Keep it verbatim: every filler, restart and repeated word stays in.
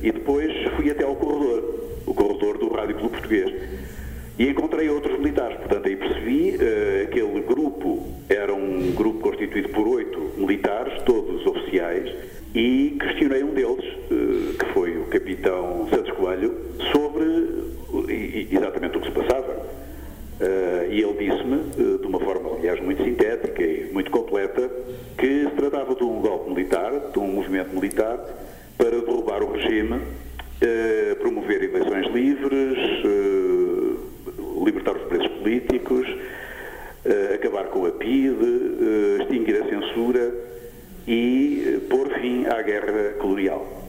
e depois fui até ao corredor, o corredor do Rádio Clube Português, e encontrei outros militares. Portanto, aí percebi uh, aquele grupo era um grupo constituído por oito militares, todos oficiais, e questionei um deles, uh, que foi o capitão Santos Coelho, sobre uh, exatamente o que se passava. Uh, e ele disse-me, uh, de uma forma, aliás, muito sintética e muito completa, que se tratava de um golpe militar, de um movimento militar, para derrubar o regime, uh, promover eleições livres, uh, libertar os presos políticos, uh, acabar com a P I D, uh, extinguir a censura e uh, pôr fim à guerra colonial.